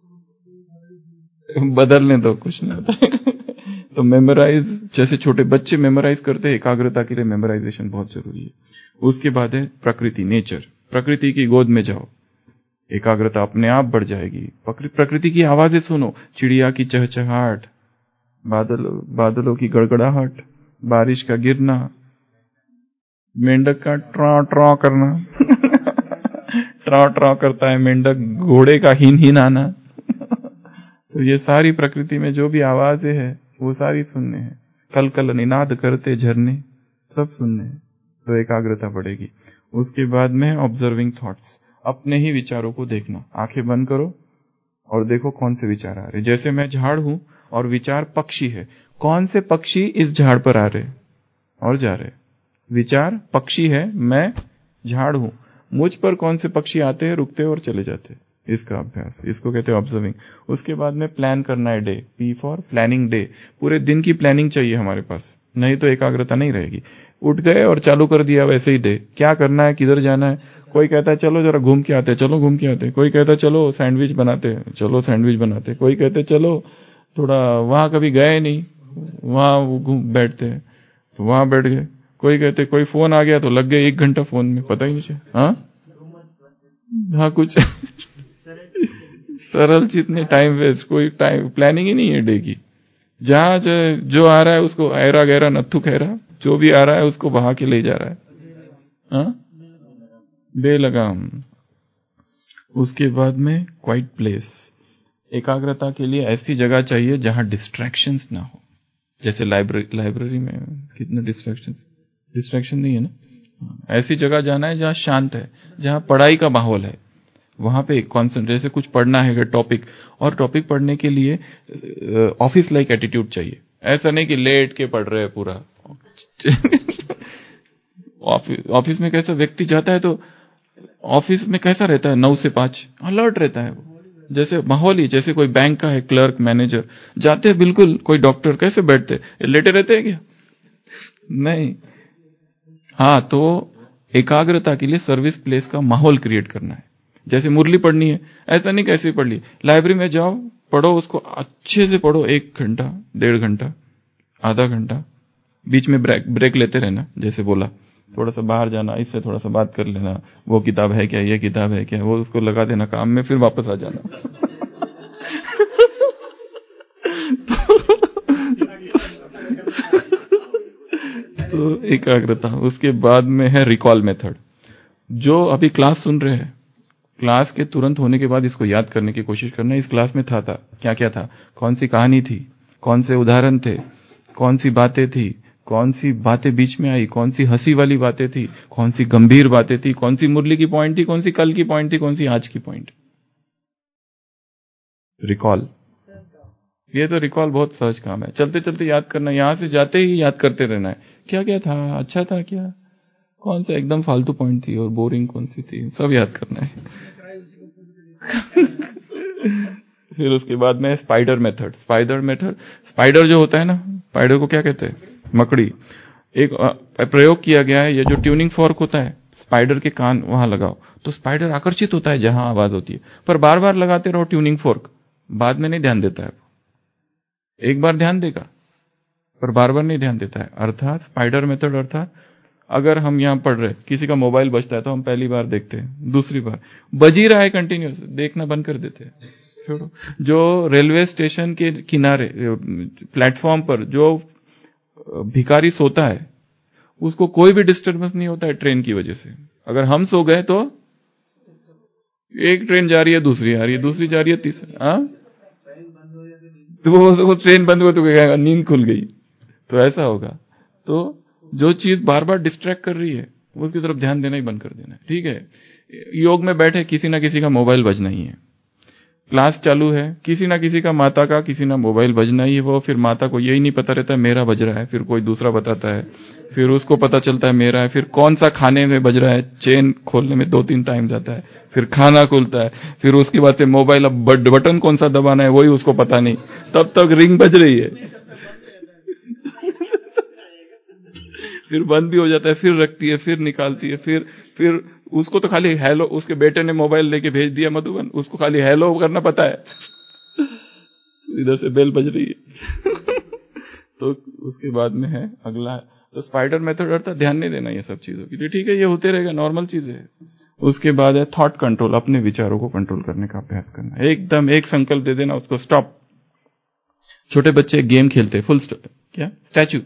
बदलने दो, कुछ नहीं होता। तो मेमोराइज, जैसे छोटे बच्चे मेमोराइज करते हैं, एकाग्रता के लिए मेमोराइजेशन बहुत जरूरी है। उसके बाद है प्रकृति, नेचर। प्रकृति की गोद में जाओ, एकाग्रता अपने आप बढ़ जाएगी। प्रकृति की आवाजें सुनो, चिड़िया की चहचहाट, बादल बादलों की गड़गड़ाहट, बारिश का गिरना, मेंढक का ट्रा ट्रा करना ट्रा ट्रा करता है मेंढक, घोड़े का हिन हिन आना। तो ये सारी प्रकृति में जो भी आवाजें हैं वो सारी सुनने हैं। कल कल निनाद करते झरने, सब सुनने हैं, तो एकाग्रता बढ़ेगी। उसके बाद में ऑब्जर्विंग थॉट्स, अपने ही विचारों को देखना। आंखें बंद करो और देखो कौन से विचार आ रहे। जैसे मैं झाड़ हूं और विचार पक्षी है, कौन से पक्षी इस झाड़ पर आ रहे, और जा रहे। विचार पक्षी है, मैं झाड़ हूं, मुझ पर कौन से पक्षी आते हैं, रुकते हैं और चले जाते हैं। इसका अभ्यास, इसको कहते हैं ऑब्जर्विंग। उसके बाद में प्लान करना है, day, P for planning day. पूरे दिन की प्लानिंग चाहिए हमारे पास, नहीं तो एकाग्रता नहीं रहेगी। उठ गए और चालू कर दिया वैसे ही डे, क्या करना है, किधर जाना है। कोई कहता है चलो जरा घूम के आते, चलो घूम के आते। कोई कहता है चलो सैंडविच बनाते, चलो सैंडविच बनाते। कोई कहते चलो थोड़ा वहां कभी गए नहीं, वहां घूम बैठते हैं, तो वहां बैठ गए। कोई कहते कोई फोन आ गया तो लग गए एक घंटा फोन में, पता ही नहीं चला। हाँ हाँ कुछ सरल जितने टाइम वेस्ट, कोई टाइम प्लानिंग ही नहीं है डे की। जहां जो आ रहा है उसको ऐरा गहरा नत्थु खैरा, जो भी आ रहा है उसको बहा के ले जा रहा है। हाँ बेलगाम। उसके बाद में क्वाइट प्लेस। एकाग्रता के लिए ऐसी जगह चाहिए जहां डिस्ट्रैक्शंस ना हो। जैसे लाइब्रेरी, लाइब्रेरी में कितने डिस्ट्रैक्शंस, डिस्ट्रैक्शन नहीं है ना। ऐसी जगह जाना है जहां शांत है, जहां पढ़ाई का माहौल है। वहां पे कॉन्सेंट्रेट, जैसे कुछ पढ़ना है टॉपिक, और टॉपिक पढ़ने के लिए ऑफिस लाइक एटीट्यूड चाहिए। ऐसा नहीं कि लेट के पढ़ रहे हैं पूरा। ऑफिस में कैसा व्यक्ति जाता है तो ऑफिस में कैसा रहता है, नौ से पांच अलर्ट रहता है वो, जैसे माहौल ही जैसे कोई बैंक का है क्लर्क मैनेजर जाते हैं बिल्कुल। कोई डॉक्टर कैसे बैठते, लेटे रहते हैं क्या? नहीं। हाँ, तो एकाग्रता के लिए सर्विस प्लेस का माहौल क्रिएट करना है। जैसे मुरली पढ़नी है, ऐसा नहीं कैसे पढ़ ली, लाइब्रेरी में जाओ पढ़ो, उसको अच्छे से पढ़ो, एक घंटा, डेढ़ घंटा, आधा घंटा, बीच में ब्रेक ब्रेक लेते रहना। जैसे बोला थोड़ा सा बाहर जाना, इससे थोड़ा सा बात कर लेना, वो किताब है क्या, ये किताब है क्या, वो उसको लगा देना काम में, फिर वापस आ जाना। तो एकाग्रता। उसके बाद में है रिकॉल मेथड। जो अभी क्लास सुन रहे हैं, क्लास के तुरंत होने के बाद इसको याद करने की कोशिश करना, इस क्लास में था था क्या क्या था, कौन सी कहानी थी, कौन से उदाहरण थे, कौन सी बातें थी, कौन सी बातें बीच में आई, कौन सी हंसी वाली बातें थी, कौन सी गंभीर बातें थी, कौन सी मुरली की पॉइंट थी, कौन सी कल की पॉइंट थी, कौन सी आज की पॉइंट। रिकॉल, ये तो रिकॉल बहुत सहज काम है। चलते चलते याद करना, यहां से जाते ही याद करते रहना है, क्या क्या था, अच्छा था क्या, कौन सा एकदम फालतू पॉइंट थी और बोरिंग कौन सी थी, सब याद करना है। फिर उसके बाद में spider method. Spider method, spider जो होता है ना, स्पाइडर को क्या कहते हैं, मकड़ी। एक प्रयोग किया गया है, ये जो ट्यूनिंग फॉर्क होता है, स्पाइडर के कान वहां लगाओ तो स्पाइडर आकर्षित होता है जहां आवाज होती है, पर बार बार लगाते रहो ट्यूनिंग फॉर्क, बाद में नहीं ध्यान देता है। एक बार ध्यान देगा पर बार बार नहीं ध्यान देता है। अर्थात स्पाइडर मेथड, अर्थात अगर हम यहां पढ़ रहे, किसी का मोबाइल बजता है तो हम पहली बार देखते हैं, दूसरी बार बज ही रहा है कंटिन्यूस, देखना बंद कर देते हैं, छोड़ो। जो रेलवे स्टेशन के किनारे प्लेटफॉर्म पर जो भिखारी सोता है उसको कोई भी डिस्टर्बेंस नहीं होता है ट्रेन की वजह से। अगर हम सो गए तो एक ट्रेन जा रही है, दूसरी आ रही है, दूसरी जा रही है, तीसरी, हाँ तो वो, वो ट्रेन बंद हो तो कहेगा नींद खुल गई, तो ऐसा होगा। तो जो चीज बार बार डिस्ट्रैक्ट कर रही है उसकी तरफ ध्यान देना ही बंद कर देना है, ठीक है। योग में बैठे किसी ना किसी का मोबाइल बजना ही है, क्लास चालू है, किसी ना किसी का, माता का किसी ना मोबाइल बजना ही है। वो फिर माता को यही नहीं पता रहता है मेरा बज रहा है, फिर कोई दूसरा बताता है, फिर उसको पता चलता है मेरा है, फिर कौन सा खाने में बज रहा है, चेन खोलने में दो तीन टाइम जाता है, फिर खाना खुलता है, फिर उसके बाद से मोबाइल, अब बटन कौन सा दबाना है वही उसको पता नहीं, तब तक रिंग बज रही है, फिर बंद भी हो जाता है, फिर रखती है, फिर निकालती है, फिर फिर उसको तो खाली हेलो, उसके बेटे ने मोबाइल लेके भेज दिया मधुबन, उसको खाली हेलो करना पता है, इधर से बेल बज रही है। तो उसके बाद में है अगला है, तो स्पाइडर मेथड अर्थात ध्यान नहीं देना ये सब चीजों की, तो ठीक है ये होते रहेगा, नॉर्मल चीज है। उसके बाद है थॉट कंट्रोल, अपने विचारों को कंट्रोल करने का अभ्यास करना, एकदम एक संकल्प दे देना उसको, स्टॉप। छोटे बच्चे गेम खेलते, फुल क्या स्टैचू,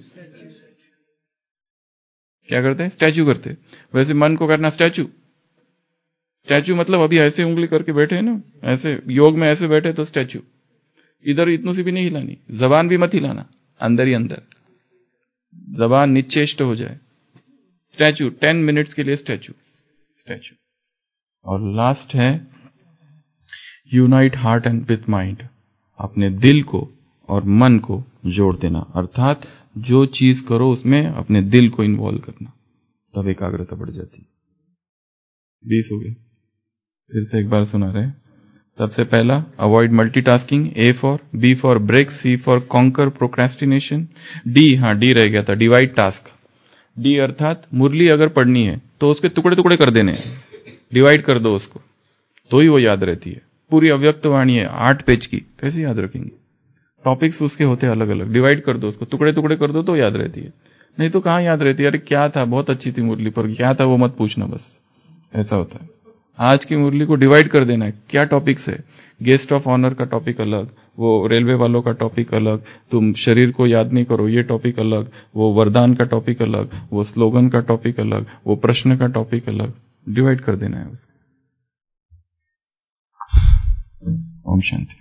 क्या करते हैं, स्टैचू करते, वैसे मन को करना स्टैचू। स्टैचू मतलब अभी ऐसे उंगली करके बैठे हैं ना, ऐसे योग में ऐसे बैठे तो स्टैचू, इधर इतनों से भी नहीं हिलानी, जबान भी मत हिलाना, अंदर ही अंदर जबान निश्चेष्ट हो जाए। स्टैचू टेन मिनट्स के लिए, स्टैचू स्टैचू। और लास्ट है unite heart and with mind, अपने दिल को और मन को जोड़ देना, अर्थात जो चीज करो उसमें अपने दिल को इन्वॉल्व करना, तब एकाग्रता बढ़ जाती है। बीस हो गए, फिर से एक बार सुना रहे। सबसे पहला, avoid multitasking, A for, B for break, C for conquer procrastination, D, हाँ डी रह गया था, डिवाइड टास्क। डी अर्थात मुरली अगर पढ़नी है तो उसके टुकड़े टुकड़े कर देने हैं, डिवाइड कर दो उसको, तो ही वो याद रहती है। पूरी अव्यक्त वाणी है आठ पेज की, कैसे याद रखेंगे? टॉपिक्स उसके होते हैं अलग अलग, डिवाइड कर दो उसको, टुकड़े टुकड़े कर दो तो याद रहती है, नहीं तो कहाँ याद रहती है? अरे क्या था, बहुत अच्छी थी मुरली पर क्या था वो मत पूछना, बस ऐसा होता है। आज की मुरली को डिवाइड कर देना है, क्या टॉपिक्स है, गेस्ट ऑफ ऑनर का टॉपिक अलग, वो रेलवे वालों का टॉपिक अलग, तुम शरीर को याद नहीं करो ये टॉपिक अलग, वो वरदान का टॉपिक अलग, वो स्लोगन का टॉपिक अलग, वो प्रश्न का टॉपिक अलग, डिवाइड कर देना है उसको। ओम शांति।